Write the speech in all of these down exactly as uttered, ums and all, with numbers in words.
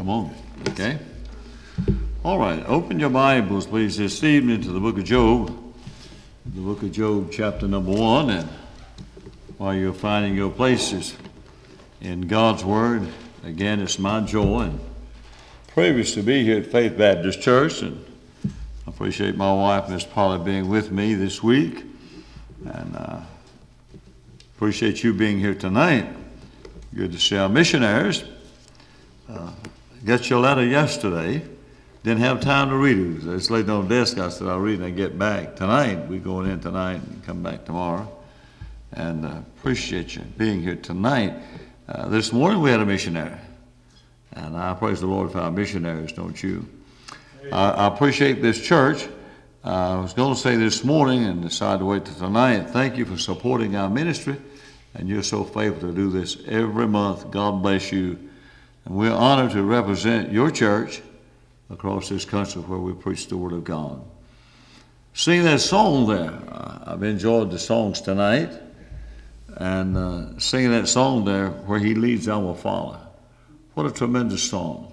Come on, okay? All right, open your Bibles, please, this evening to the book of Job, the book of Job, chapter number one, and while you're finding your places in God's Word, again, it's my joy and privilege to be here at Faith Baptist Church, and I appreciate my wife, Miss Polly, being with me this week, and uh, appreciate you being here tonight. Good to see our missionaries. Uh, got your letter yesterday. Didn't have time to read it. It's laid on the desk. I said I'll read it and get back tonight. We're going in tonight and come back tomorrow. And uh, appreciate you being here tonight. Uh, this morning we had a missionary. And I praise the Lord for our missionaries, don't you? I, I appreciate this church. Uh, I was going to say this morning and decided to wait till tonight. Thank you for supporting our ministry. And you're so faithful to do this every month. God bless you. And we're honored to represent your church across this country where we preach the Word of God. Sing that song there. Uh, I've enjoyed the songs tonight. And uh, singing that song there, Where He Leads, I Will Follow. What a tremendous song.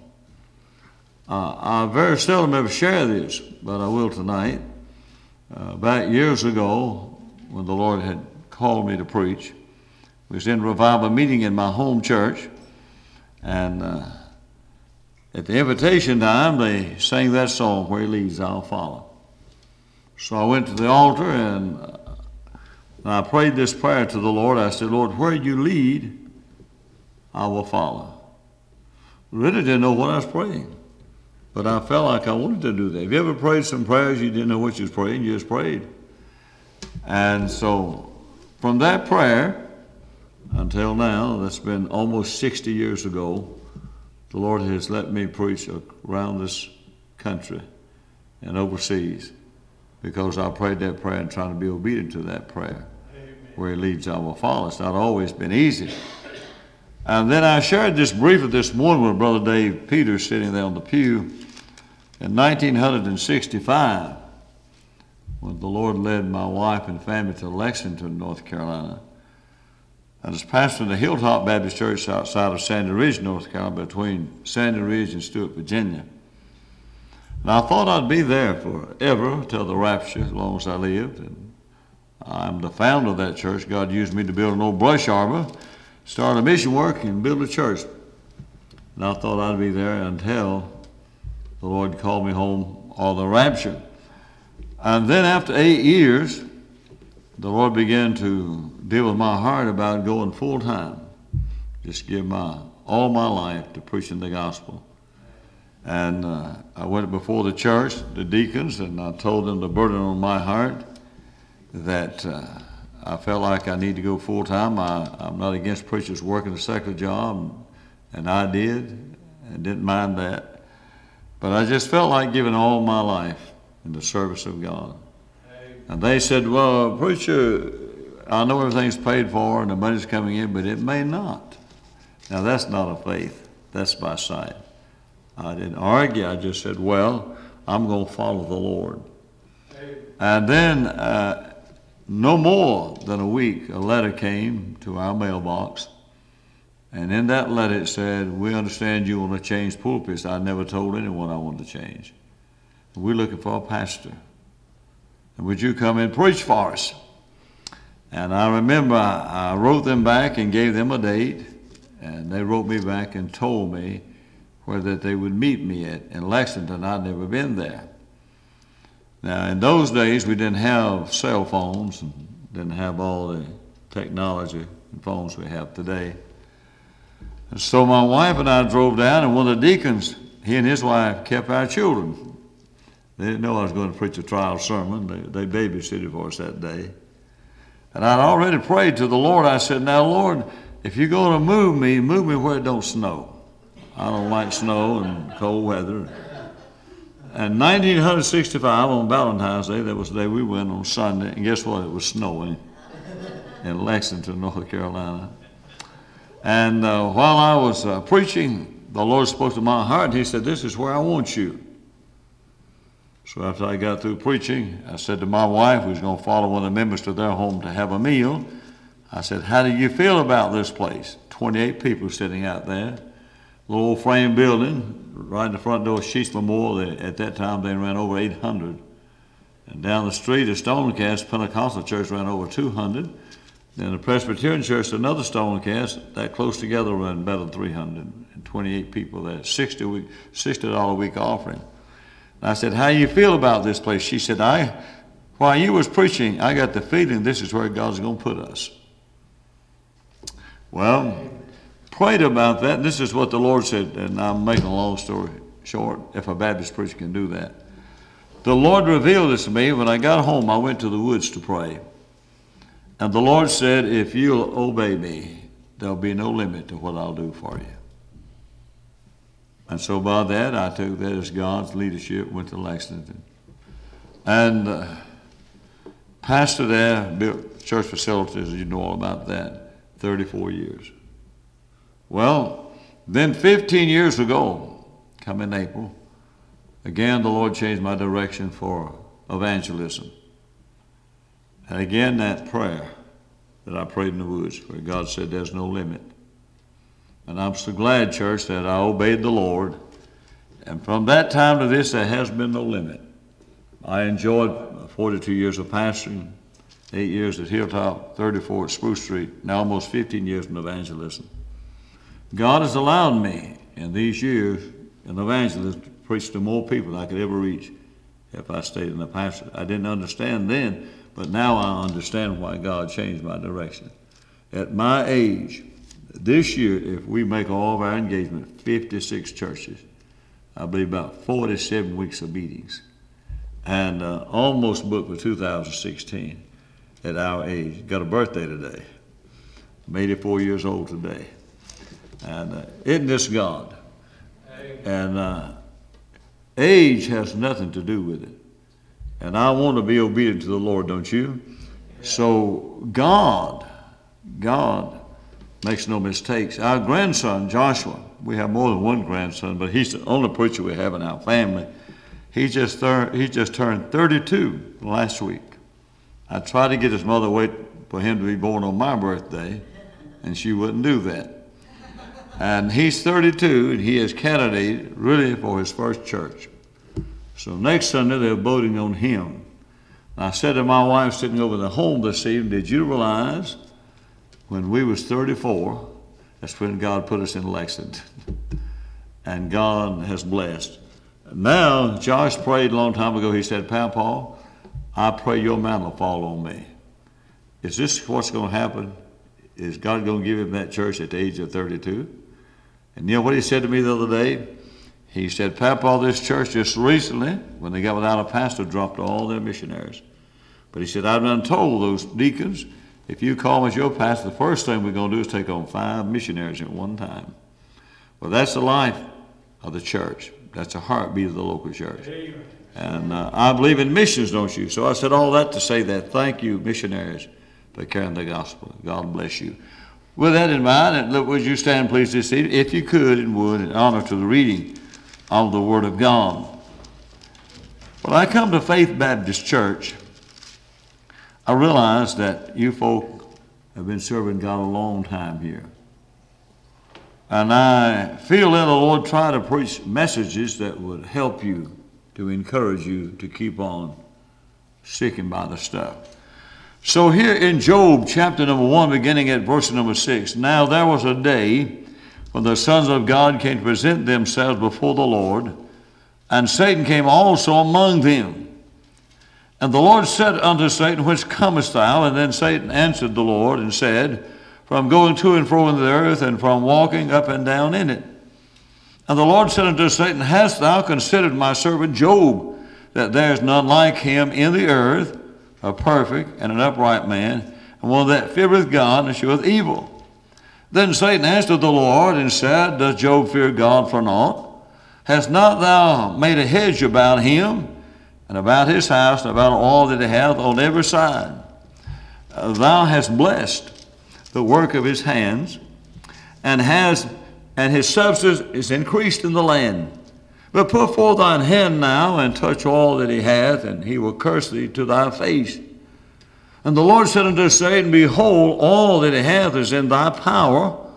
Uh, I very seldom ever share this, but I will tonight. Uh, back years ago, when the Lord had called me to preach, we was in revival meeting in my home church, and uh, at the invitation time, they sang that song, Where He Leads, I'll Follow. So I went to the altar, and, uh, and I prayed this prayer to the Lord. I said, Lord, where you lead, I will follow. Really didn't know what I was praying, but I felt like I wanted to do that. Have you ever prayed some prayers you didn't know what you was praying? You just prayed. And so from that prayer until now, that's been almost sixty years ago, the Lord has let me preach around this country and overseas because I prayed that prayer and trying to be obedient to that prayer. Amen. Where He leads, I will follow. It's not always been easy. And then I shared this briefly this morning with Brother Dave Peters sitting there on the pew. In nineteen sixty-five, when the Lord led my wife and family to Lexington, North Carolina, I was pastoring the Hilltop Baptist Church outside of Sandy Ridge, North Carolina, between Sandy Ridge and Stewart, Virginia. And I thought I'd be there forever till the rapture, as long as I lived. And I'm the founder of that church. God used me to build an old brush arbor, start a mission work, and build a church. And I thought I'd be there until the Lord called me home, or the rapture. And then after eight years, the Lord began to deal with my heart about going full time. Just give my all my life to preaching the gospel. And uh, I went before the church, the deacons, and I told them the burden on my heart that uh, I felt like I need to go full time. I, I'm not against preachers working a secular job, and I did, and didn't mind that. But I just felt like giving all my life in the service of God. And they said, well, preacher, I know everything's paid for and the money's coming in, but it may not. Now, that's not a faith. That's by sight. I didn't argue. I just said, well, I'm going to follow the Lord. And then uh, no more than a week, a letter came to our mailbox. And in that letter it said, we understand you want to change pulpits. I never told anyone I wanted to change. We're looking for a pastor. And would you come and preach for us? And I remember I, I wrote them back and gave them a date. And they wrote me back and told me where that they would meet me at in Lexington. I'd never been there. Now, in those days, we didn't have cell phones and didn't have all the technology and phones we have today. And so my wife and I drove down, and one of the deacons, he and his wife kept our children. They didn't know I was going to preach a trial sermon. They, they babysitted for us that day. And I'd already prayed to the Lord. I said, now, Lord, if you're going to move me, move me where it don't snow. I don't like snow and cold weather. And nineteen sixty-five, on Valentine's Day, that was the day we went on Sunday, and guess what? It was snowing in Lexington, North Carolina. And uh, while I was uh, preaching, the Lord spoke to my heart, and He said, this is where I want you. So after I got through preaching, I said to my wife, who's going to follow one of the members to their home to have a meal, I said, how do you feel about this place? twenty-eight people sitting out there. little old frame building right in the front door of Sheets Memorial. They, at that time, they ran over eight hundred. And down the street, a Stonecast Pentecostal church ran over two hundred. Then the Presbyterian church, another Stonecast, that close together ran better than three hundred twenty-eight people there, sixty dollars sixty dollars a week offering. And I said, how you feel about this place? She said, I, while you was preaching, I got the feeling this is where God's going to put us. Well, prayed about that. This is what the Lord said, and I'm making a long story short, if a Baptist preacher can do that. The Lord revealed this to me. When I got home, I went to the woods to pray. And the Lord said, if you'll obey me, there'll be no limit to what I'll do for you. And so by that, I took that as God's leadership, went to Lexington. And uh, pastor there, built church facilities, you know all about that, thirty-four years. Well, then fifteen years ago, come in April, again the Lord changed my direction for evangelism. And again that prayer that I prayed in the woods, where God said there's no limit. And I'm so glad, church, that I obeyed the Lord. And from that time to this, there has been no limit. I enjoyed forty-two years of pastoring, eight years at Hilltop, thirty-four at Spruce Street, now almost fifteen years in evangelism. God has allowed me in these years in evangelism to preach to more people than I could ever reach if I stayed in the pastorate. I didn't understand then, but now I understand why God changed my direction. At my age, this year, if we make all of our engagement, fifty-six churches, I believe about forty-seven weeks of meetings, and uh, almost booked for two thousand sixteen at our age. Got a birthday today. I'm eighty-four years old today. And uh, isn't this God? Amen. And uh, age has nothing to do with it. And I want to be obedient to the Lord, don't you? Yeah. So God, God makes no mistakes. Our grandson, Joshua, we have more than one grandson, but he's the only preacher we have in our family. He just, thir- he just turned thirty-two last week. I tried to get his mother to wait for him to be born on my birthday, and she wouldn't do that. And he's thirty-two, and he is candidated really for his first church. So next Sunday, they're voting on him. I said to my wife sitting over the home this evening, did you realize when we was thirty-four, that's when God put us in Lexington. And God has blessed. Now, Josh prayed a long time ago. He said, Papa, I pray your mantle will fall on me. Is this what's going to happen? Is God going to give him that church at the age of thirty-two? And you know what he said to me the other day? He said, Papa, this church just recently, when they got without a pastor, dropped all their missionaries. But he said, I've done told those deacons, if you call me as your pastor, the first thing we're going to do is take on five missionaries at one time. Well, that's the life of the church. That's the heartbeat of the local church. And uh, I believe in missions, don't you? So I said all that to say that. Thank you, missionaries, for carrying the gospel. God bless you. With that in mind, and look, would you stand, please, this evening, if you could and would, in honor to the reading of the Word of God. When I come to Faith Baptist Church, I realize that you folk have been serving God a long time here. And I feel that the Lord try to preach messages that would help you, to encourage you to keep on sticking by the stuff. So here in Job chapter number one, beginning at verse number six, now there was a day when the sons of God came to present themselves before the Lord, and Satan came also among them. And the Lord said unto Satan, whence comest thou? And then Satan answered the Lord and said, from going to and fro in the earth, and from walking up and down in it. And the Lord said unto Satan, hast thou considered my servant Job, that there is none like him in the earth, a perfect and an upright man, and one that feareth God and sheweth evil? Then Satan answered the Lord and said, does Job fear God for naught? Hast not thou made a hedge about him, and about his house, and about all that he hath on every side? Uh, thou hast blessed the work of his hands, and has and his substance is increased in the land. But put forth thine hand now, and touch all that he hath, and he will curse thee to thy face. And the Lord said unto Satan, behold, all that he hath is in thy power.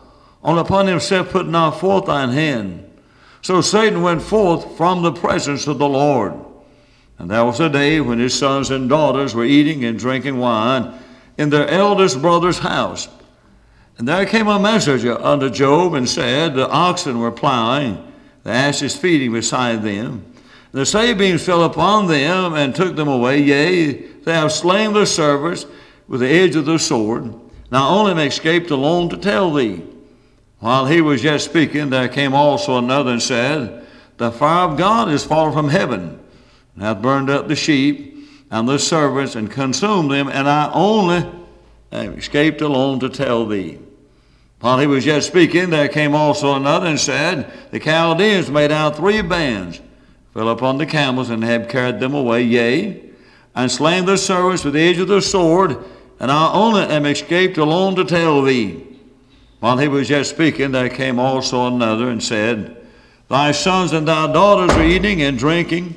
only upon himself put not forth thine hand. So Satan went forth from the presence of the Lord. And there was a day when his sons and daughters were eating and drinking wine in their eldest brother's house. And there came a messenger unto Job and said, the oxen were plowing, the asses feeding beside them. The Sabeans fell upon them and took them away. Yea, they have slain their servants with the edge of the sword. Now only am escaped alone to tell thee. While he was yet speaking, there came also another and said, the fire of God is fallen from heaven, and hath burned up the sheep and the servants, and consumed them, and I only am escaped alone to tell thee. While he was yet speaking, there came also another and said, the Chaldeans made out three bands, fell upon the camels, and have carried them away, yea, and slain their servants with the edge of the sword, and I only am escaped alone to tell thee. While he was yet speaking, there came also another and said, thy sons and thy daughters are eating and drinking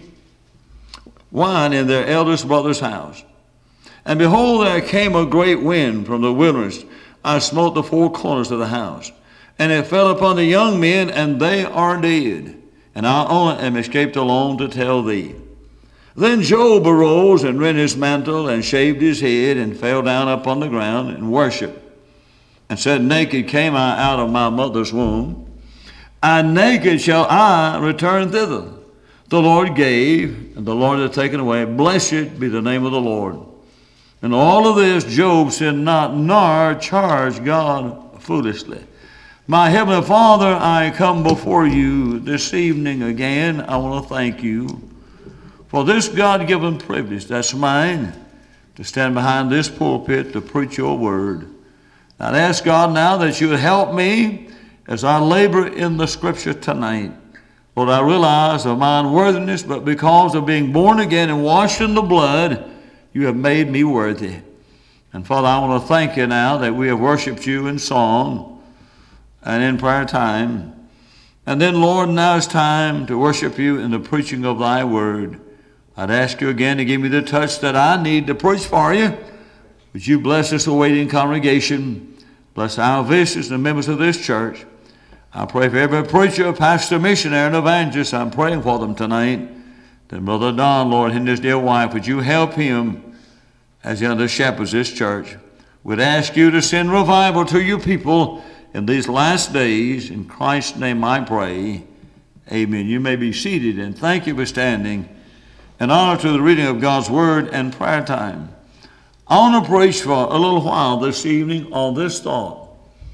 wine in their eldest brother's house. And behold, there came a great wind from the wilderness. I smote the four corners of the house, and it fell upon the young men, and they are dead. And I only am escaped alone to tell thee. Then Job arose and rent his mantle, and shaved his head, and fell down upon the ground, and worshipped, and said, naked came I out of my mother's womb, and naked shall I return thither. The Lord gave, and the Lord hath taken away. Blessed be the name of the Lord. And all of this Job sinned not, nor charged God foolishly. My Heavenly Father, I come before you this evening again. I want to thank you for this God-given privilege that's mine to stand behind this pulpit to preach your word. I'd ask God now that you would help me as I labor in the scripture tonight. Lord, I realize of my unworthiness, but because of being born again and washed in the blood, you have made me worthy. And Father, I want to thank you now that we have worshiped you in song and in prayer time. And then, Lord, now it's time to worship you in the preaching of thy word. I'd ask you again to give me the touch that I need to preach for you. Would you bless this awaiting congregation? Bless our visitors and the members of this church. I pray for every preacher, pastor, missionary, and evangelist. I'm praying for them tonight. Then Brother Don, Lord, and his dear wife, would you help him as he under shepherds this church? We'd ask you to send revival to your people in these last days. In Christ's name I pray. Amen. You may be seated, and thank you for standing. In honor to the reading of God's word and prayer time, I want to preach for a little while this evening on this thought: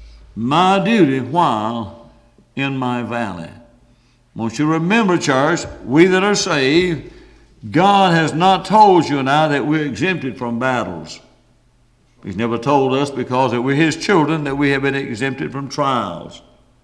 my duty while in my valley. I want you to remember, church, we that are saved, God has not told you and I that we're exempted from battles. He's never told us, because that we're his children, that we have been exempted from trials.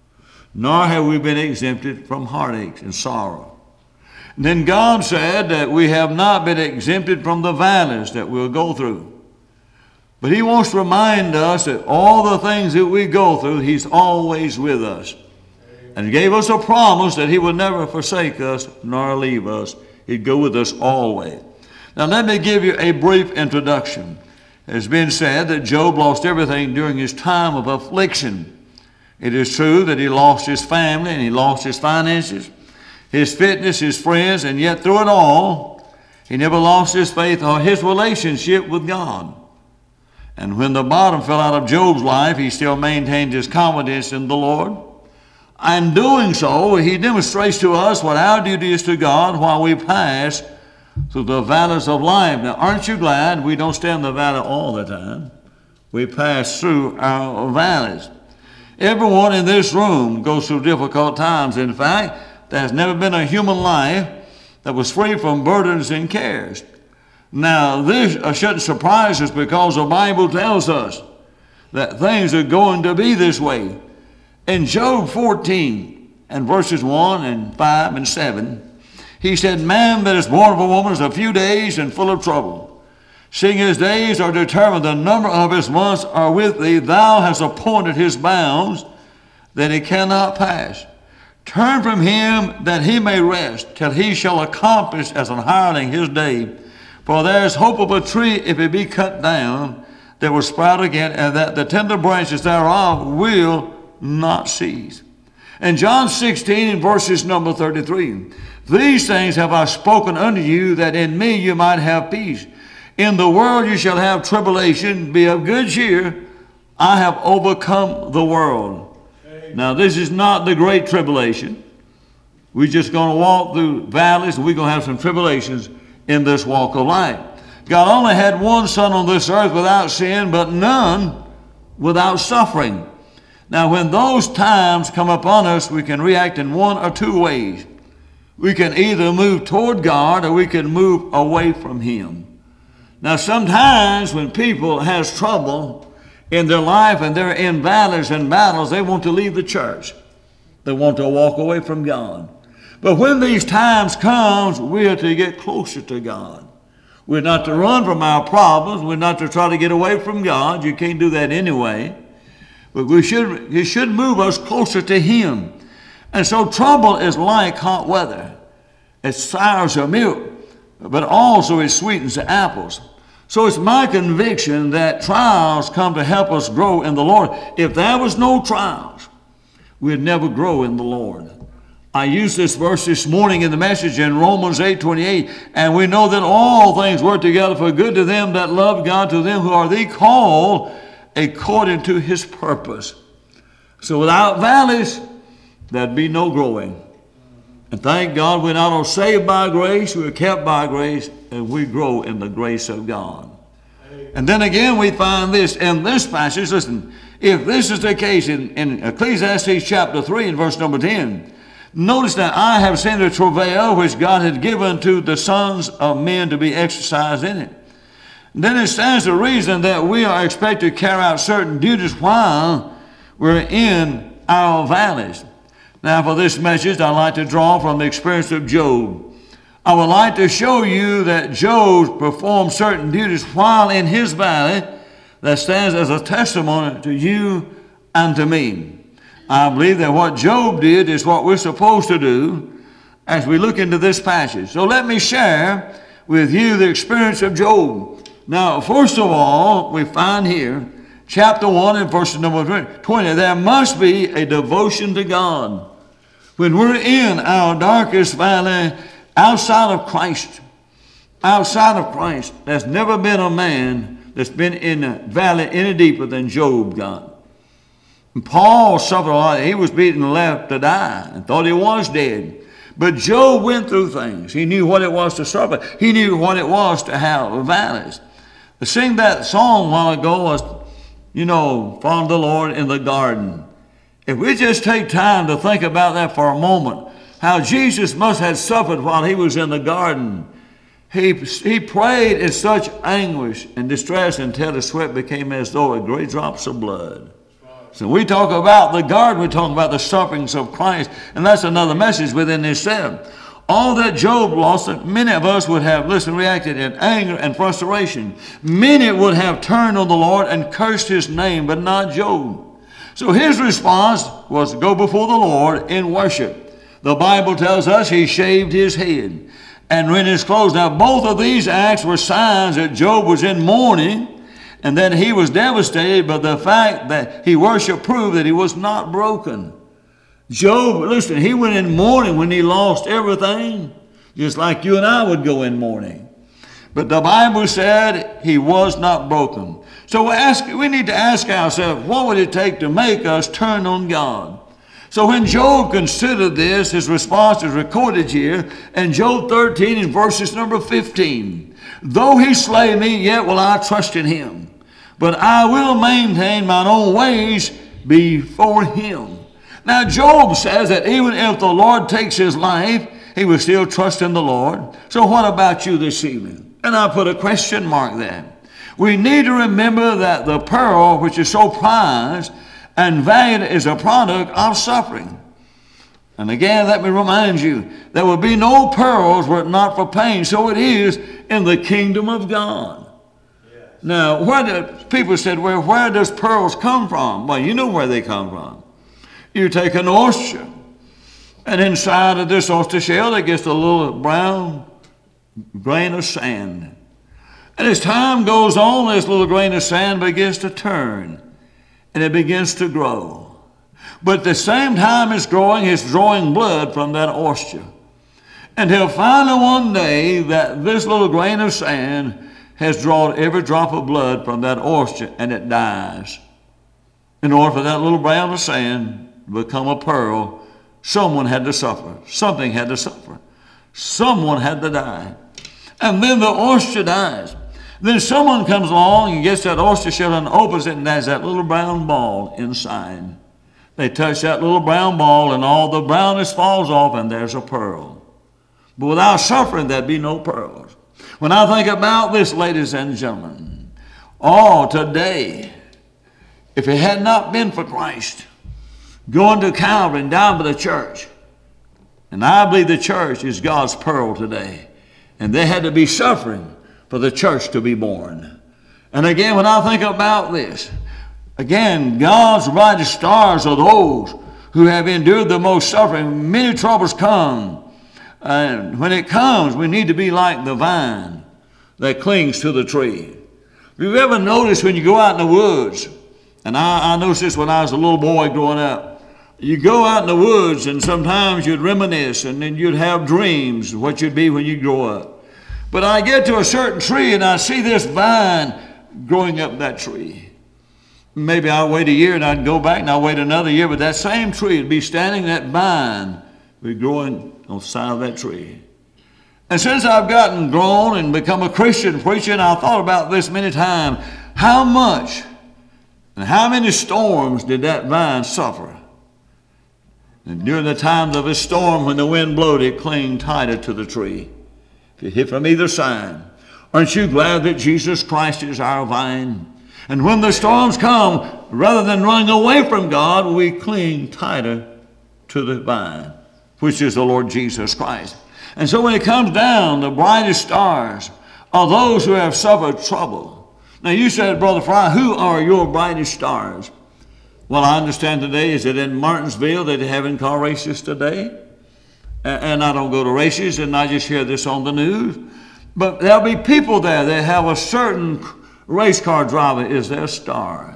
Nor have we been exempted from heartaches and sorrow. And then God said that we have not been exempted from the valleys that we'll go through. But he wants to remind us that all the things that we go through, he's always with us. And he gave us a promise that he would never forsake us nor leave us. He'd go with us always. Now let me give you a brief introduction. It has been said that Job lost everything during his time of affliction. It is true that he lost his family and he lost his finances, his fitness, his friends, and yet through it all, he never lost his faith or his relationship with God. And when the bottom fell out of Job's life, he still maintained his confidence in the Lord. And doing so, he demonstrates to us what our duty is to God while we pass through the valleys of life. Now, aren't you glad we don't stay in the valley all the time? We pass through our valleys. Everyone in this room goes through difficult times. In fact, there has never been a human life that was free from burdens and cares. Now, this shouldn't surprise us, because the Bible tells us that things are going to be this way. In Job fourteen and verses one and five and seven, he said, man that is born of a woman is a few days and full of trouble. Seeing his days are determined, the number of his months are with thee. Thou hast appointed his bounds, that he cannot pass. Turn from him that he may rest, till he shall accomplish as an hireling his day. For there is hope of a tree, if it be cut down, that will sprout again, and that the tender branches thereof will not cease. And John sixteen in verses number thirty-three. These things have I spoken unto you, that in me you might have peace. In the world you shall have tribulation. Be of good cheer. I have overcome the world. Amen. Now this is not the great tribulation. We're just going to walk through valleys, and we're going to have some tribulations in this walk of life. God only had one Son on this earth without sin, but none without suffering. Now when those times come upon us, we can react in one or two ways. We can either move toward God, or we can move away from Him. Now sometimes when people has trouble in their life and they're in valleys and battles, they want to leave the church. They want to walk away from God. But when these times comes, we are to get closer to God. We're not to run from our problems. We're not to try to get away from God. You can't do that anyway. But we should, He should move us closer to Him. And so trouble is like hot weather. It sours the milk, but also it sweetens the apples. So it's my conviction that trials come to help us grow in the Lord. If there was no trials, we'd never grow in the Lord. I used this verse this morning in the message in Romans eight twenty-eight, and we know that all things work together for good to them that love God, to them who are the called according to His purpose. So without valleys, there'd be no growing. And thank God we're not all saved by grace, we're kept by grace, and we grow in the grace of God. And then again we find this in this passage. Listen, if this is the case in, in Ecclesiastes chapter three and verse number ten, notice that I have seen the travail which God had given to the sons of men to be exercised in it. And then it stands to reason that we are expected to carry out certain duties while we're in our valleys. Now for this message, I'd like to draw from the experience of Job. I would like to show you that Job performed certain duties while in his valley that stands as a testimony to you and to me. I believe that what Job did is what we're supposed to do as we look into this passage. So let me share with you the experience of Job. Now, first of all, we find here, chapter one and verse number twenty, there must be a devotion to God. When we're in our darkest valley, outside of Christ, outside of Christ, there's never been a man that's been in a valley any deeper than Job got. And Paul suffered a lot. He was beaten and left to die and thought he was dead. But Job went through things. He knew what it was to suffer. He knew what it was to have valleys. To sing that song a while ago was, you know, found the Lord in the garden. If we just take time to think about that for a moment, how Jesus must have suffered while he was in the garden. He, he prayed in such anguish and distress until the sweat became as though a great drops of blood. So we talk about the garden, we talk about the sufferings of Christ, and that's another message within itself. All that Job lost, many of us would have, listen, reacted in anger and frustration. Many would have turned on the Lord and cursed his name, but not Job. So his response was to go before the Lord in worship. The Bible tells us he shaved his head and rent his clothes. Now both of these acts were signs that Job was in mourning and that he was devastated, but the fact that he worshiped proved that he was not broken. Job, listen, he went in mourning when he lost everything, just like you and I would go in mourning. But the Bible said he was not broken. So we, ask, we need to ask ourselves, what would it take to make us turn on God? So when Job considered this, his response is recorded here in Job thirteen in verses number fifteen. Though he slay me, yet will I trust in him. But I will maintain mine own ways before him. Now Job says that even if the Lord takes his life, he will still trust in the Lord. So what about you this evening? And I put a question mark there. We need to remember that the pearl, which is so prized and valued, is a product of suffering. And again, let me remind you, there will be no pearls were it not for pain. So it is in the kingdom of God. Yes. Now, where do, people said, well, where does pearls come from? Well, you know where they come from. You take an oyster, and inside of this oyster shell, there gets a little brown grain of sand. And as time goes on, this little grain of sand begins to turn, and it begins to grow. But at the same time it's growing, it's drawing blood from that oyster. Until finally one day that this little grain of sand has drawn every drop of blood from that oyster and it dies. In order for that little grain of sand to become a pearl, someone had to suffer. Something had to suffer. Someone had to die. And then the oyster dies. Then someone comes along and gets that oyster shell and opens it, and there's that little brown ball inside. They touch that little brown ball and all the brownness falls off and there's a pearl. But without suffering, there'd be no pearls. When I think about this, ladies and gentlemen, oh, today, if it had not been for Christ going to Calvary and dying for the church, and I believe the church is God's pearl today, and there had to be suffering for the church to be born. And again, when I think about this, again, God's brightest stars are those who have endured the most suffering. Many troubles come. And when it comes, we need to be like the vine that clings to the tree. Have you ever noticed when you go out in the woods, and I, I noticed this when I was a little boy growing up, you go out in the woods and sometimes you'd reminisce and then you'd have dreams of what you'd be when you grow up. But I get to a certain tree and I see this vine growing up that tree. Maybe I'll wait a year and I'd go back and I'll wait another year, but that same tree would be standing, that vine would be growing on the side of that tree. And since I've gotten grown and become a Christian preacher, and I thought about this many times, how much and how many storms did that vine suffer? And during the times of a storm, when the wind blowed, it clung tighter to the tree. If you hit from either side, aren't you glad that Jesus Christ is our vine? And when the storms come, rather than running away from God, we cling tighter to the vine, which is the Lord Jesus Christ. And so when it comes down, the brightest stars are those who have suffered trouble. Now you said, Brother Fry, who are your brightest stars? Well, I understand today, is it in Martinsville that they're having car races today? And I don't go to races, and I just hear this on the news. But there'll be people there that have a certain race car driver is their star.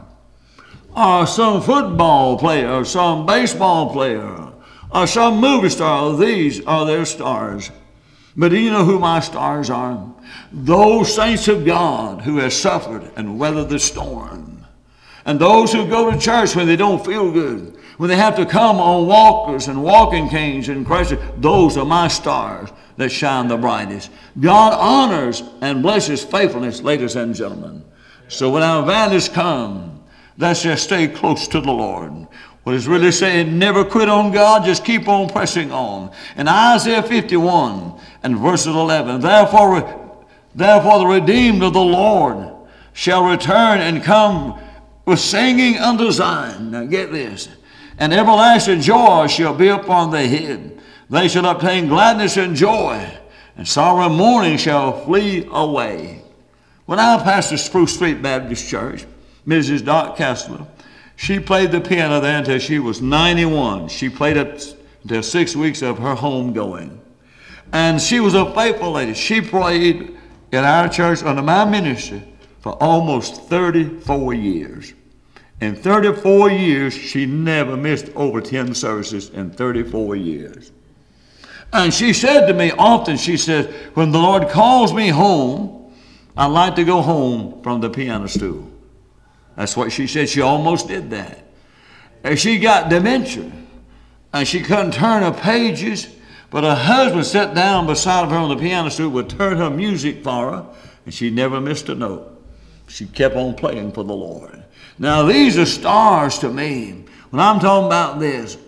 Or some football player, or some baseball player, or some movie star. These are their stars. But do you know who my stars are? Those saints of God who have suffered and weathered the storm. And those who go to church when they don't feel good, when they have to come on walkers and walking canes and crutches, those are my stars that shine the brightest. God honors and blesses faithfulness, ladies and gentlemen. So when our valleys come, let's just stay close to the Lord. What it's really saying, never quit on God, just keep on pressing on. In Isaiah fifty-one and verses eleven, therefore, therefore the redeemed of the Lord shall return and come with singing unto Zion. Now get this. And everlasting joy shall be upon their head. They shall obtain gladness and joy, and sorrow and mourning shall flee away. When I pastored Spruce Street Baptist Church, Missus Dot Kessler, she played the piano there until she was ninety-one. She played it until six weeks of her homegoing. And she was a faithful lady. She prayed in our church under my ministry for almost thirty-four years. In thirty-four years, she never missed over ten services in thirty-four years. And she said to me often, she said, when the Lord calls me home, I like to go home from the piano stool. That's what she said. She almost did that. And she got dementia, and she couldn't turn her pages, but her husband sat down beside her on the piano stool, would turn her music for her, and she never missed a note. She kept on playing for the Lord. Now, these are stars to me. When I'm talking about this,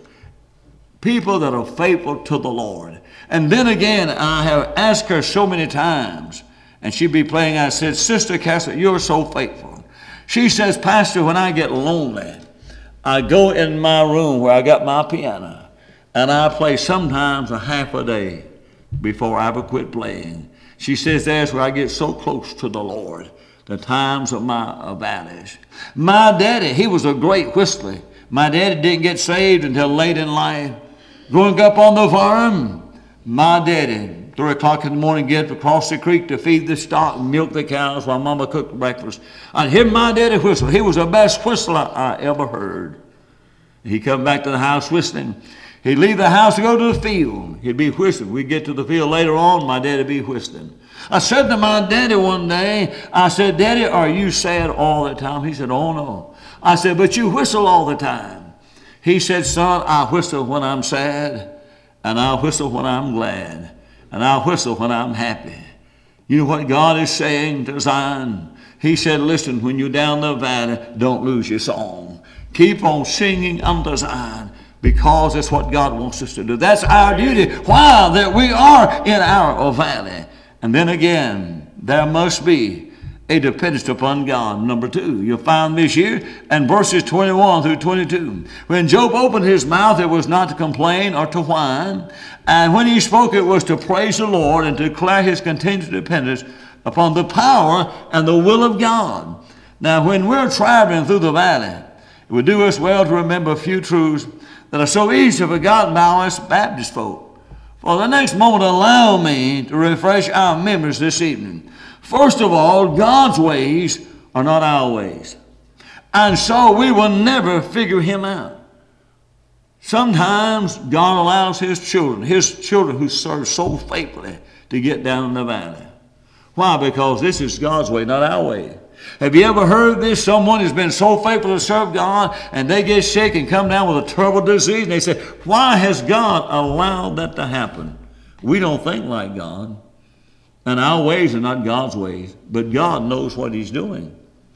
people that are faithful to the Lord. And then again, I have asked her so many times, and she'd be playing, I said, Sister Kessler, you're so faithful. She says, Pastor, when I get lonely, I go in my room where I got my piano, and I play sometimes a half a day before I ever quit playing. She says, that's where I get so close to the Lord. The times of my valleys. My daddy, he was a great whistler. My daddy didn't get saved until late in life. Growing up on the farm, my daddy, three o'clock in the morning, get across the creek to feed the stock and milk the cows while Mama cooked breakfast. I'd hear my daddy whistle. He was the best whistler I ever heard. He'd come back to the house whistling. He'd leave the house to go to the field. He'd be whistling. We'd get to the field later on, my daddy'd be whistling. I said to my daddy one day, I said, Daddy, are you sad all the time? He said, oh, no. I said, but you whistle all the time. He said, son, I whistle when I'm sad, and I whistle when I'm glad, and I whistle when I'm happy. You know what God is saying to Zion? He said, listen, when you're down the valley, don't lose your song. Keep on singing unto Zion, because that's what God wants us to do. That's our duty. Why? That we are in our valley. And then again, there must be a dependence upon God. Number two, you'll find this here in verses twenty-one through twenty-two. When Job opened his mouth, it was not to complain or to whine. And when he spoke, it was to praise the Lord and to declare his continued dependence upon the power and the will of God. Now, when we're traveling through the valley, it would do us well to remember a few truths that are so easily forgotten by us Baptist folk. For the next moment, allow me to refresh our memories this evening. First of all, God's ways are not our ways. And so we will never figure him out. Sometimes God allows his children, his children who serve so faithfully, to get down in the valley. Why? Because this is God's way, not our way. Have you ever heard this? Someone has been so faithful to serve God, and they get sick and come down with a terrible disease, and they say, why has God allowed that to happen? We don't think like God, and our ways are not God's ways, but God knows what he's doing.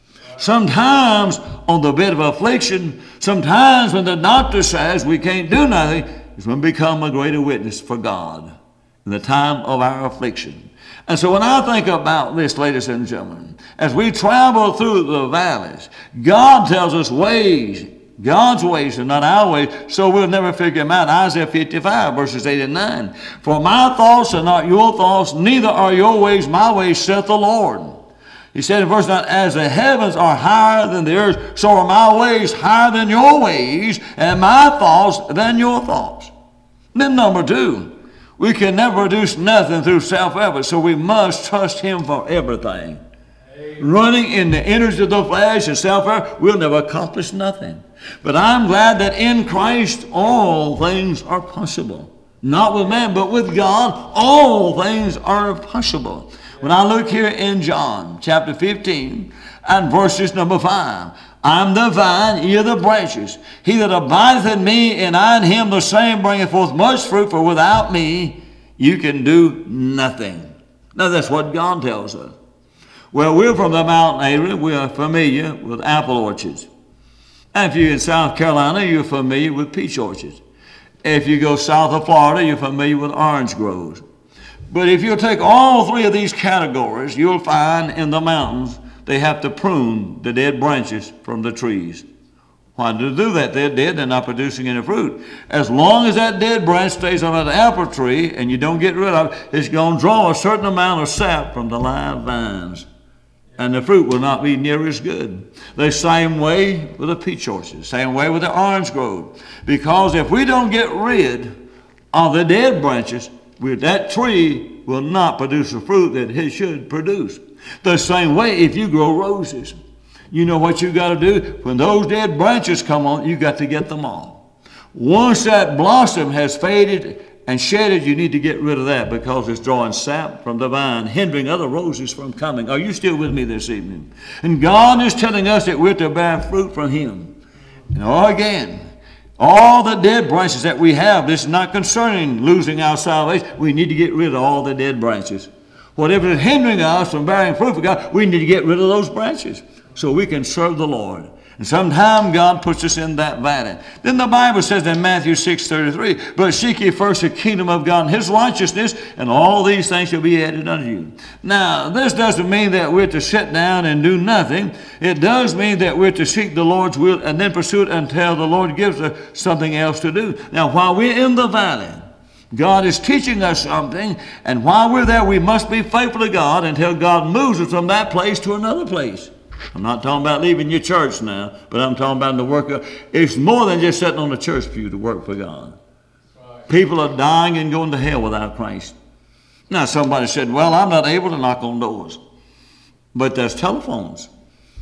Sometimes on the bed of affliction, sometimes when the doctor says we can't do nothing, is when we become a greater witness for God in the time of our affliction. And so when I think about this, ladies and gentlemen, as we travel through the valleys, God tells us ways. God's ways are not our ways, so we'll never figure them out. Isaiah fifty-five, verses eight and nine. For my thoughts are not your thoughts, neither are your ways my ways, saith the Lord. He said in verse nine, as the heavens are higher than the earth, so are my ways higher than your ways, and my thoughts than your thoughts. Then number two, we can never produce nothing through self-effort, so we must trust him for everything. Amen. Running in the energy of the flesh and self-effort, we'll never accomplish nothing. But I'm glad that in Christ all things are possible. Not with man, but with God, all things are possible. When I look here in John chapter fifteen and verses number five, I'm the vine, ye are the branches. He that abideth in me, and I in him, the same bringeth forth much fruit, for without me you can do nothing. Now that's what God tells us. Well, we're from the mountain area. We are familiar with apple orchards. And if you're in South Carolina, you're familiar with peach orchards. If you go south of Florida, you're familiar with orange groves. But if you take all three of these categories, you'll find in the mountains they have to prune the dead branches from the trees. Why do they do that? They're dead, they're not producing any fruit. As long as that dead branch stays on that apple tree and you don't get rid of it, it's going to draw a certain amount of sap from the live vines. And the fruit will not be near as good. The same way with the peach orchard, same way with the orange grove. Because if we don't get rid of the dead branches, that tree will not produce the fruit that it should produce. The same way if you grow roses. You know what you got to do? When those dead branches come on, you got to get them off. Once that blossom has faded and shedded, you need to get rid of that because it's drawing sap from the vine, hindering other roses from coming. Are you still with me this evening? And God is telling us that we're to bear fruit from him. And all again, all the dead branches that we have, this is not concerning losing our salvation. We need to get rid of all the dead branches. Whatever is hindering us from bearing fruit for God, we need to get rid of those branches so we can serve the Lord. And sometimes God puts us in that valley. Then the Bible says in Matthew six thirty-three, but seek ye first the kingdom of God and his righteousness, and all these things shall be added unto you. Now, this doesn't mean that we're to sit down and do nothing. It does mean that we're to seek the Lord's will and then pursue it until the Lord gives us something else to do. Now, while we're in the valley, God is teaching us something, and while we're there, we must be faithful to God until God moves us from that place to another place. I'm not talking about leaving your church now, but I'm talking about the work of, it's more than just sitting on the church pew to work for God. Right. People are dying and going to hell without Christ. Now somebody said, well, I'm not able to knock on doors. But there's telephones.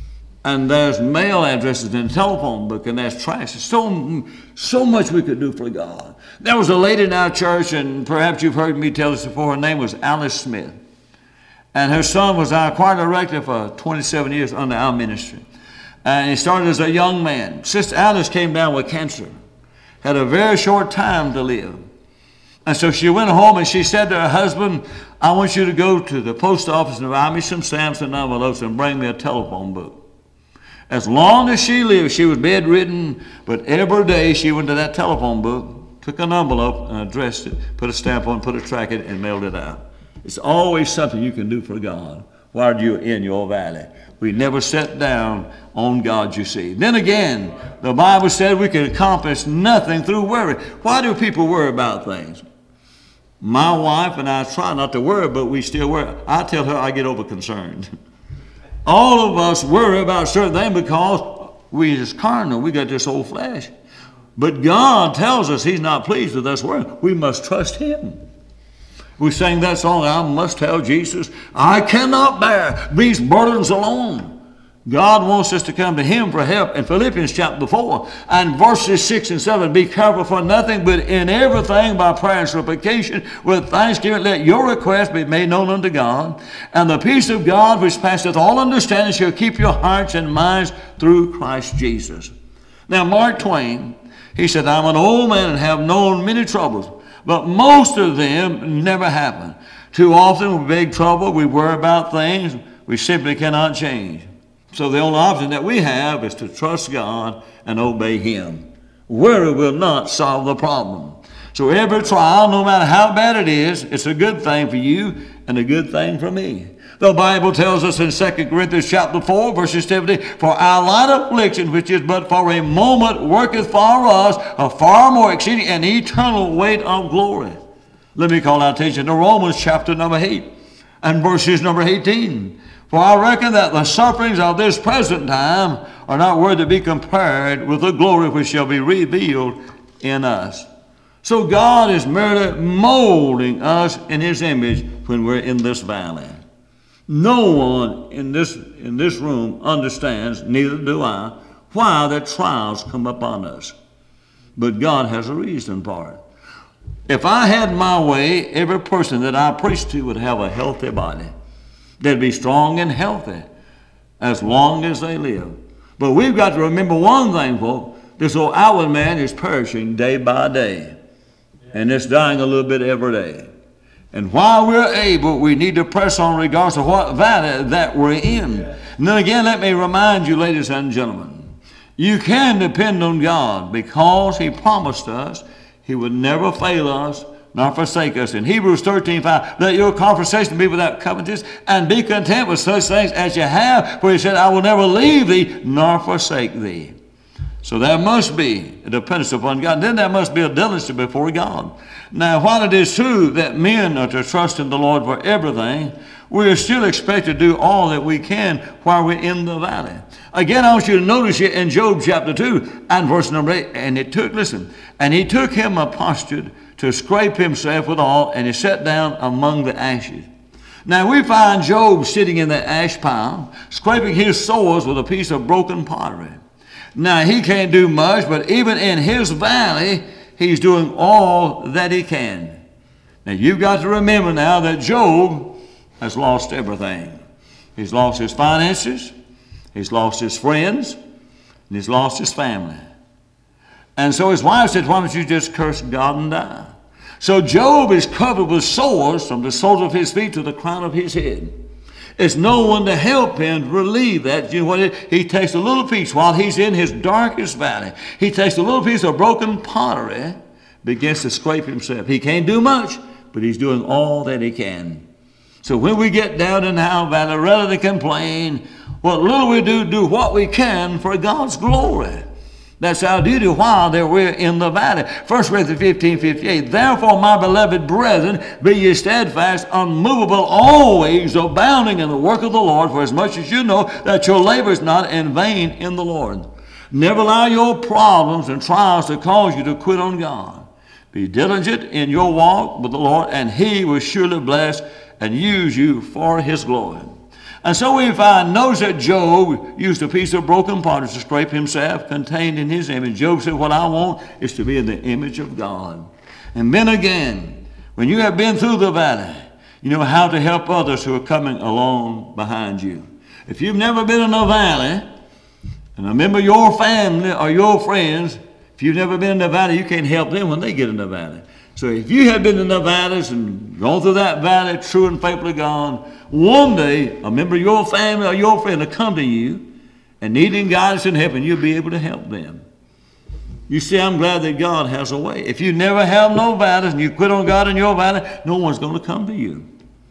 And there's mail addresses in the telephone book, and there's tracks. There's so, so much we could do for God. There was a lady in our church, and perhaps you've heard me tell this before. Her name was Alice Smith. And her son was our choir director for twenty-seven years under our ministry. And he started as a young man. Sister Alice came down with cancer. Had a very short time to live. And so she went home and she said to her husband, I want you to go to the post office and buy me some stamps and envelopes and bring me a telephone book. As long as she lived, she was bedridden, but every day she went to that telephone book, took an envelope and addressed it, put a stamp on, put a track in it, and mailed it out. It's always something you can do for God while you're in your valley. We never sit down on God, you see. Then again, the Bible said we can accomplish nothing through worry. Why do people worry about things? My wife and I try not to worry, but we still worry. I tell her I get over concerned. All of us worry about certain things because we just carnal. We got this old flesh. But God tells us he's not pleased with us worrying. We must trust him. We sang that song, I must tell Jesus, I cannot bear these burdens alone. God wants us to come to him for help. In Philippians chapter four and verses six and seven, be careful for nothing, but in everything by prayer and supplication with thanksgiving let your requests be made known unto God. And the peace of God which passeth all understanding shall keep your hearts and minds through Christ Jesus. Now Mark Twain, he said, I'm an old man and have known many troubles, but most of them never happen. Too often we're big trouble, we worry about things we simply cannot change. So the only option that we have is to trust God and obey him. Worry will not solve the problem. So every trial, no matter how bad it is, it's a good thing for you and a good thing for me. The Bible tells us in Second Corinthians chapter four, verses seventeen, for our light affliction, which is but for a moment, worketh for us a far more exceeding and eternal weight of glory. Let me call our attention to Romans chapter number eight and verses number eighteen. For I reckon that the sufferings of this present time are not worthy to be compared with the glory which shall be revealed in us. So God is merely molding us in his image when we're in this valley. No one in this, in this room understands, neither do I, why the trials come upon us. But God has a reason for it. If I had my way, every person that I preach to would have a healthy body. They'd be strong and healthy as long as they live. But we've got to remember one thing, folks. This old outward man is perishing day by day. And it's dying a little bit every day. And while we're able, we need to press on regardless of what valley that we're in. And then again, let me remind you, ladies and gentlemen, you can depend on God because he promised us he would never fail us nor forsake us. In Hebrews thirteen five, let your conversation be without covetousness, and be content with such things as you have, for he said, I will never leave thee nor forsake thee. So there must be a dependence upon God. And then there must be a diligence before God. Now, while it is true that men are to trust in the Lord for everything, we are still expected to do all that we can while we're in the valley. Again, I want you to notice here in Job chapter two and verse number eight, and it took, listen, and he took him a potsherd to scrape himself withal, and he sat down among the ashes. Now we find Job sitting in the ash pile, scraping his sores with a piece of broken pottery. Now he can't do much, but even in his valley, he's doing all that he can. Now you've got to remember now that Job has lost everything. He's lost his finances, he's lost his friends, and he's lost his family. And so his wife said, why don't you just curse God and die? So Job is covered with sores from the soles of his feet to the crown of his head. There's no one to help him relieve that. You know what? He takes a little piece while he's in his darkest valley. He takes a little piece of broken pottery, begins to scrape himself. He can't do much, but he's doing all that he can. So when we get down in our valley, rather than complain, what little we do, do what we can for God's glory. That's our duty while that we're in the valley. First Corinthians fifteen fifty-eight. Therefore, my beloved brethren, be ye steadfast, unmovable, always abounding in the work of the Lord, for as much as you know that your labor is not in vain in the Lord. Never allow your problems and trials to cause you to quit on God. Be diligent in your walk with the Lord, and he will surely bless and use you for his glory. And so we find, notice that Job used a piece of broken pottery to scrape himself contained in his image. Job said, what I want is to be in the image of God. And then again, when you have been through the valley, you know how to help others who are coming along behind you. If you've never been in a valley, and remember your family or your friends, if you've never been in the valley, you can't help them when they get in the valley. So if you have been in the valleys and gone through that valley, true and faithfully gone, one day a member of your family or your friend will come to you and needing guidance and help, and you'll be able to help them. You see, I'm glad that God has a way. If you never have no valleys and you quit on God in your valley, no one's going to come to you.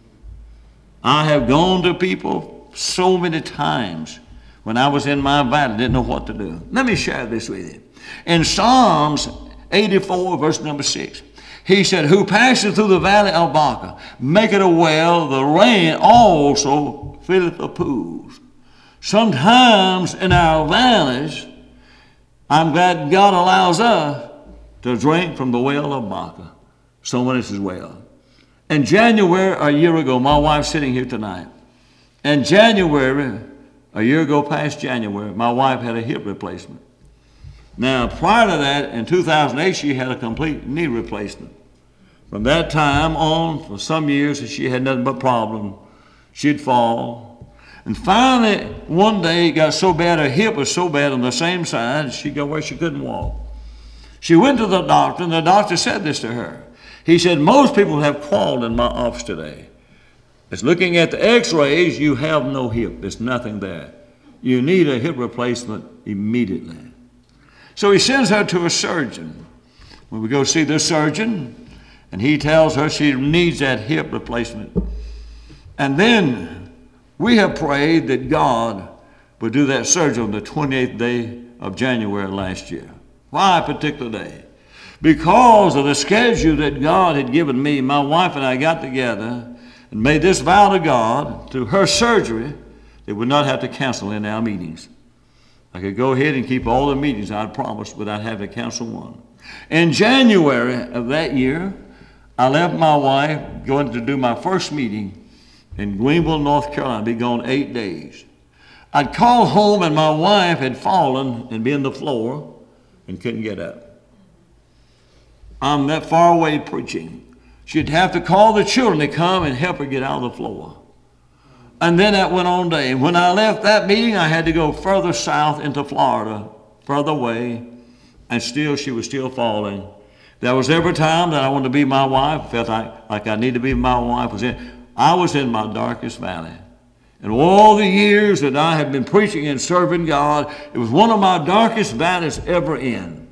I have gone to people so many times when I was in my valley, didn't know what to do. Let me share this with you. In Psalms eighty-four, verse number six, he said, who passes through the valley of Baca, make it a well, the rain also filleth the pools. Sometimes in our valleys, I'm glad God allows us to drink from the well of Baca, someone else's well. In January, a year ago, my wife's sitting here tonight. In January, a year ago past January, my wife had a hip replacement. Now, prior to that, in two thousand eight, she had a complete knee replacement. From that time on, for some years, she had nothing but problems. She'd fall. And finally, one day, it got so bad, her hip was so bad on the same side, she got where she couldn't walk. She went to the doctor, and the doctor said this to her. He said, most people have crawled in my office today. It's looking at the x-rays, you have no hip. There's nothing there. You need a hip replacement immediately. So he sends her to a surgeon. When we go see the surgeon, and he tells her she needs that hip replacement. And then we have prayed that God would do that surgery on the twenty-eighth day of January last year. Why a particular day? Because of the schedule that God had given me, my wife and I got together and made this vow to God, through her surgery, they would not have to cancel any of our meetings. I could go ahead and keep all the meetings I'd promised without having to cancel one. In January of that year, I left my wife going to do my first meeting in Greenville, North Carolina. I'd be gone eight days. I'd called home and my wife had fallen and been on the floor and couldn't get up. I'm that far away preaching. She'd have to call the children to come and help her get out of the floor. And then that went on day. When I left that meeting, I had to go further south into Florida, further away, and still she was still falling. There was every time that I wanted to be my wife, felt like, like I needed to be my wife. Was in, I was in my darkest valley. And all the years that I had been preaching and serving God, it was one of my darkest valleys ever in.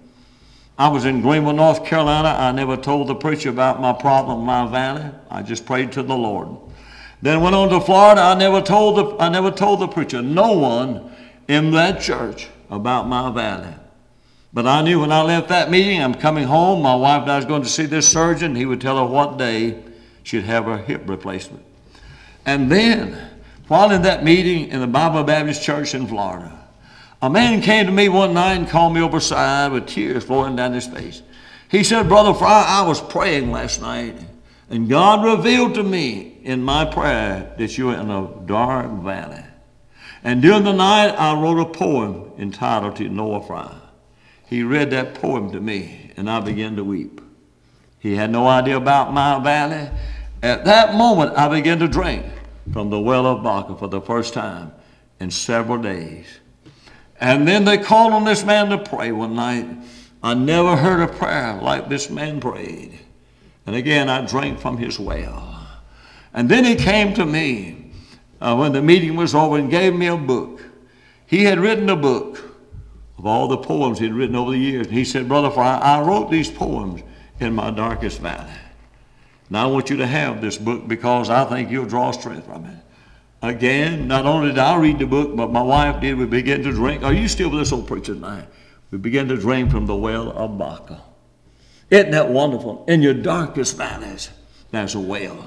I was in Greenville, North Carolina. I never told the preacher about my problem, my valley. I just prayed to the Lord. Then went on to Florida. I never told the I never told the preacher, no one in that church, about my valley. But I knew when I left that meeting, I'm coming home. My wife and I was going to see this surgeon. He would tell her what day she'd have her hip replacement. And then, while in that meeting in the Bible Baptist Church in Florida, a man came to me one night and called me over side with tears flowing down his face. He said, Brother Fry, I was praying last night, and God revealed to me in my prayer that you were in a dark valley. And during the night, I wrote a poem entitled to Noah Fry. He read that poem to me, and I began to weep. He had no idea about my valley. At that moment, I began to drink from the well of Baca for the first time in several days. And then they called on this man to pray one night. I never heard a prayer like this man prayed. And again, I drank from his well. And then he came to me uh, when the meeting was over and gave me a book. He had written a book of all the poems he'd written over the years. And he said, Brother Fry, I wrote these poems in my darkest valley. Now I want you to have this book because I think you'll draw strength from it. Again, not only did I read the book, but my wife did. We began to drink. Are you still with us, old preacher, tonight? We began to drink from the well of Baca. Isn't that wonderful? In your darkest valleys, there's a well.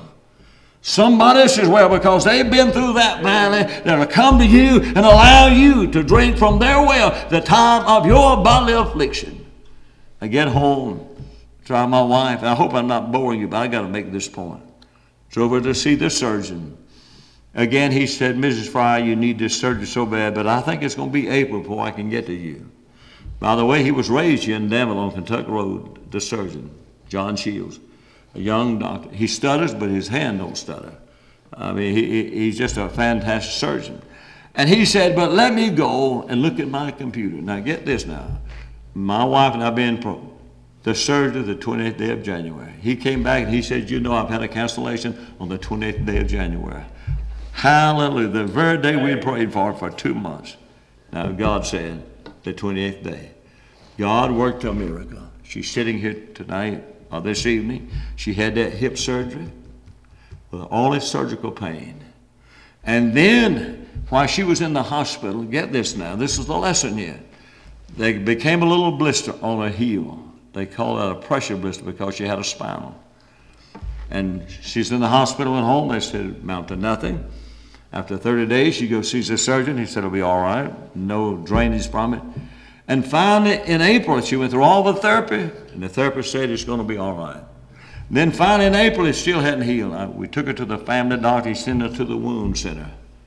Somebody says, well, because they've been through that valley, they'll come to you and allow you to drink from their well the time of your bodily affliction. I get home, try my wife. I hope I'm not boring you, but I got to make this point. Drove over to see the surgeon. Again, he said, Missus Fry, you need this surgery so bad, but I think it's going to be April before I can get to you. By the way, he was raised here in Danville on Kentucky Road, the surgeon, John Shields, a young doctor. He stutters, but his hand don't stutter. I mean, he, he's just a fantastic surgeon. And he said, but let me go and look at my computer. Now, get this now. My wife and I been pro. The surgery the twenty-eighth day of January. He came back and he said, you know, I've had a cancellation on the twenty-eighth day of January. Hallelujah. The very day we prayed for it for two months. Now, God said, the twenty-eighth day. God worked a miracle. She's sitting here tonight or this evening. She had that hip surgery with all its surgical pain. And then, while she was in the hospital, get this now, this is the lesson here. There became a little blister on her heel. They call that a pressure blister because she had a spinal. And she's in the hospital and home. They said it amounted to nothing. After thirty days, she goes sees the surgeon. He said it'll be all right. No drainage from it. And finally, in April, she went through all the therapy, and the therapist said it's going to be all right. Then finally, in April, it still hadn't healed. I, we took her to the family doctor. He sent her to the wound center.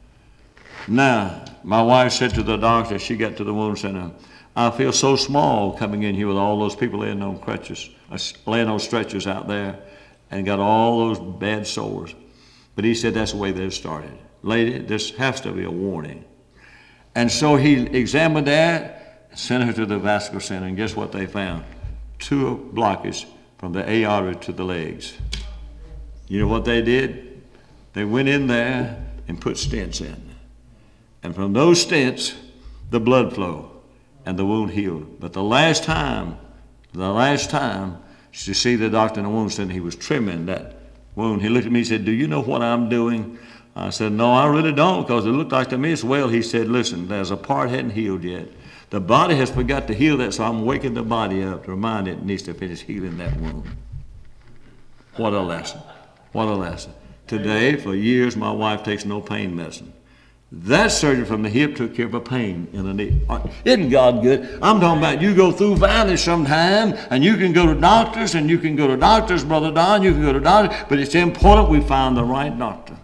Now, my wife said to the doctor, she got to the wound center, I feel so small coming in here with all those people laying on crutches, laying on stretchers out there, and got all those bad sores. But he said that's the way they started. Lady, this has to be a warning. And so he examined that, sent her to the vascular center, and guess what they found? Two blockages from the aorta to the legs. You know what they did? They went in there and put stents in. And from those stents, the blood flowed and the wound healed. But the last time, the last time to see the doctor in the wound center, he was trimming that wound. He looked at me and said, do you know what I'm doing? I said, no, I really don't, because it looked like to me as well. He said, listen, there's a part hadn't healed yet. The body has forgot to heal that, so I'm waking the body up to remind it it needs to finish healing that wound. What a lesson. What a lesson. Today, for years, my wife takes no pain medicine. That surgery from the hip took care of a pain in the knee. Isn't God good? I'm talking about you go through valleys sometime, and you can go to doctors, and you can go to doctors, Brother Don, you can go to doctors, but it's important we find the right doctor.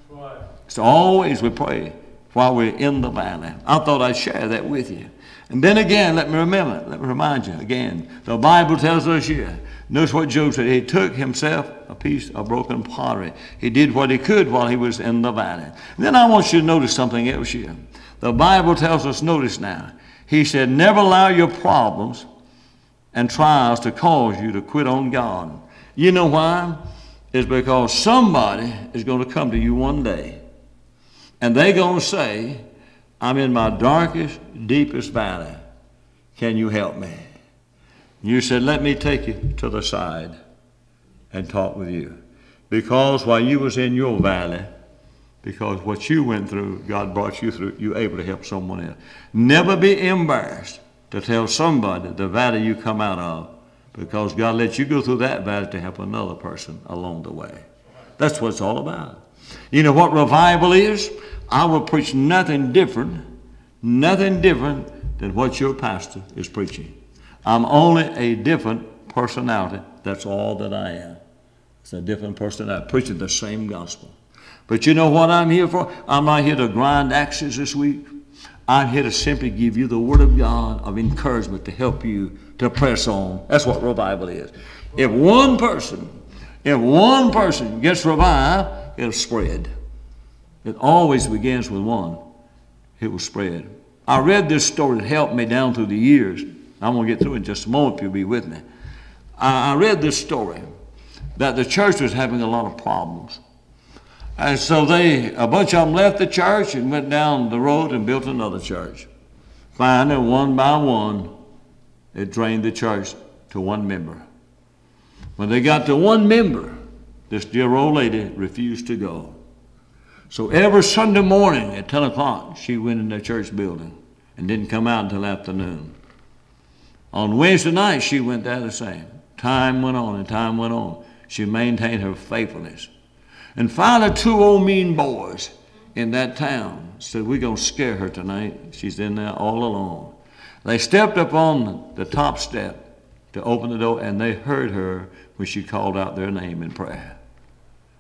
So always we pray while we're in the valley. I thought I'd share that with you. And then again, let me remember, let me remind you again, the Bible tells us here, notice what Job said, he took himself a piece of broken pottery. He did what he could while he was in the valley. And then I want you to notice something else here. The Bible tells us, notice now, he said, never allow your problems and trials to cause you to quit on God. You know why? It's because somebody is going to come to you one day, and they're going to say, I'm in my darkest, deepest valley. Can you help me? You said, let me take you to the side and talk with you. Because while you was in your valley, because what you went through, God brought you through, you're able to help someone else. Never be embarrassed to tell somebody the valley you come out of, because God let you go through that valley to help another person along the way. That's what it's all about. You know what revival is? I will preach nothing different, nothing different than what your pastor is preaching. I'm only a different personality. That's all that I am. It's a different personality, preaching the same gospel. But you know what I'm here for? I'm not here to grind axes this week. I'm here to simply give you the word of God of encouragement to help you to press on. That's what revival is. If one person, if one person gets revived, it'll spread. It always begins with one. It will spread. I read this story that helped me down through the years. I'm going to get through it in just a moment if you'll be with me. I read this story that the church was having a lot of problems. And so they, a bunch of them left the church and went down the road and built another church. Finally, one by one, it drained the church to one member. When they got to one member, this dear old lady refused to go. So every Sunday morning at ten o'clock, she went in the church building and didn't come out until afternoon. On Wednesday night, she went there the same. Time went on and time went on. She maintained her faithfulness. And finally, two old mean boys in that town said, we're going to scare her tonight. She's in there all alone. They stepped up on the top step to open the door, and they heard her when she called out their name in prayer.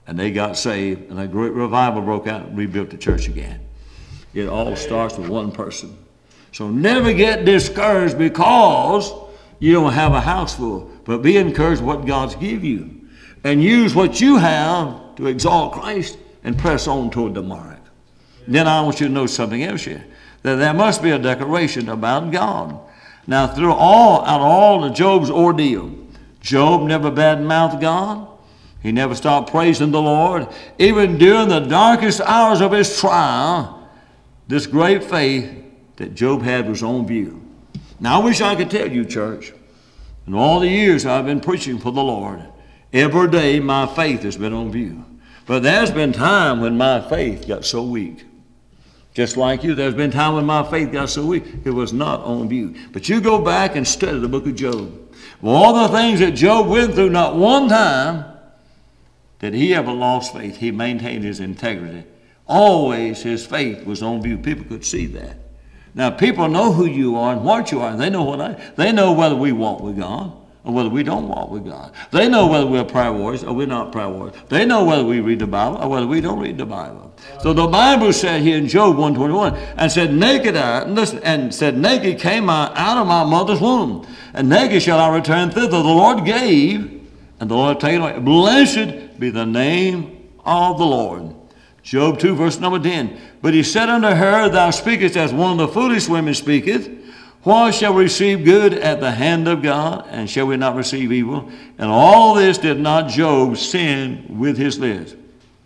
and they got saved, and a great revival broke out and rebuilt the church again. It all starts with one person. So never get discouraged because you don't have a house full, but be encouraged what God's give you, and use what you have to exalt Christ and press on toward the mark. Then I want you to know something else here, that there must be a declaration about God. Now, through all, out of all of Job's ordeal, Job never bad-mouthed God. He never stopped praising the Lord. Even during the darkest hours of his trial, this great faith that Job had was on view. Now, I wish I could tell you, church, in all the years I've been preaching for the Lord, every day my faith has been on view. But there's been time when my faith got so weak. Just like you, there's been time when my faith got so weak, it was not on view. But you go back and study the book of Job. Well, all the things that Job went through, not one time did he ever lost faith. He maintained his integrity. Always his faith was on view. People could see that. Now, people know who you are and what you are. They know what I, they know whether we walk with God or whether we don't walk with God. They know whether we're prayer warriors or we're not prayer warriors. They know whether we read the Bible or whether we don't read the Bible. So the Bible said here in Job one twenty-one, and said, naked I, listen, and said, naked came I out of my mother's womb, and naked shall I return thither. The Lord gave, and the Lord taken away. Blessed be the name of the Lord. Job two, verse number ten. But he said unto her, thou speakest as one of the foolish women speaketh. Why shall we receive good at the hand of God, and shall we not receive evil? And all this did not Job sin with his lips.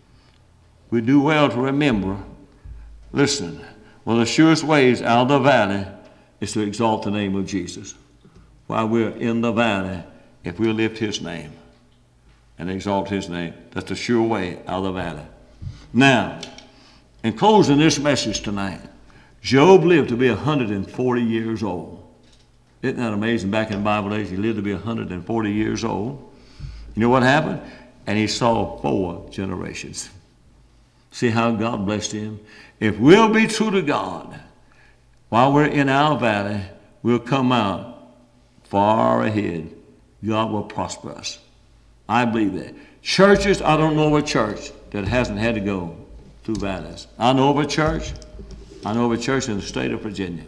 We do well to remember, listen, one of the surest ways out of the valley is to exalt the name of Jesus. While we're in the valley, if we lift his name and exalt his name, that's the sure way out of the valley. Now, in closing this message tonight, Job lived to be one hundred forty years old. Isn't that amazing? Back in Bible days, he lived to be one hundred forty years old. You know what happened? And he saw four generations. See how God blessed him? If we'll be true to God, while we're in our valley, we'll come out far ahead. God will prosper us. I believe that. Churches, I don't know of a church that hasn't had to go through valleys. I know of a church, I know of a church in the state of Virginia.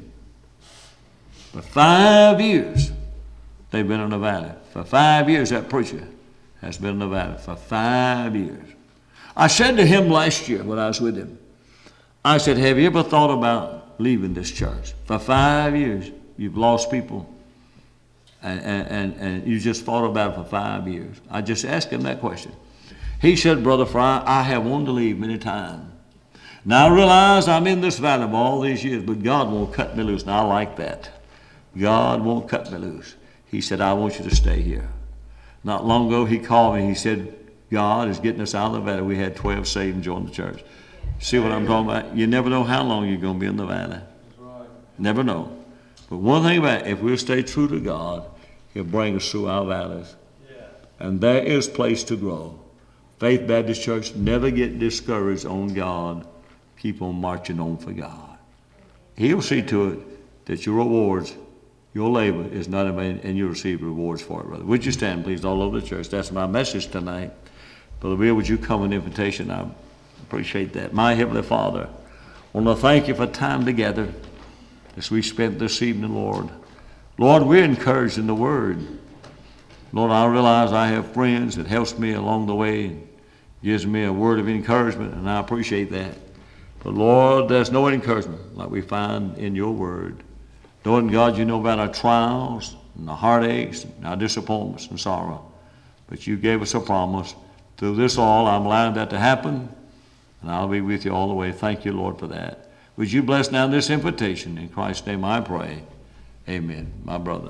For five years, they've been in the valley. For five years, that preacher has been in the valley. For five years. I said to him last year when I was with him, I said, have you ever thought about leaving this church? For five years, you've lost people, and, and, and you just thought about it for five years. I just asked him that question. He said, Brother Fry, I have wanted to leave many times. Now I realize I'm in this valley for all these years, but God won't cut me loose. And I like that. God won't cut me loose. He said, I want you to stay here. Not long ago, he called me. He said, God is getting us out of the valley. We had twelve saved and joined the church. See what I'm talking about? You never know how long you're going to be in the valley. That's right. Never know. But one thing about it, if we'll stay true to God, he'll bring us through our valleys. Yeah. And there is place to grow. Faith Baptist Church, never get discouraged on God. Keep on marching on for God. He'll see to it that your rewards, your labor is not in vain, and you'll receive rewards for it, brother. Would you stand, please, all over the church? That's my message tonight. Brother Bill, would you come with an invitation? I appreciate that. My Heavenly Father, I want to thank you for time together as we spent this evening, Lord. Lord, we're encouraged in the Word. Lord, I realize I have friends that helps me along the way, gives me a word of encouragement, and I appreciate that. But Lord, there's no encouragement like we find in your Word. Lord God, you know about our trials and our heartaches and our disappointments and sorrow. But you gave us a promise. Through this all, I'm allowing that to happen, and I'll be with you all the way. Thank you, Lord, for that. Would you bless now this invitation? In Christ's name I pray. Amen. My brother.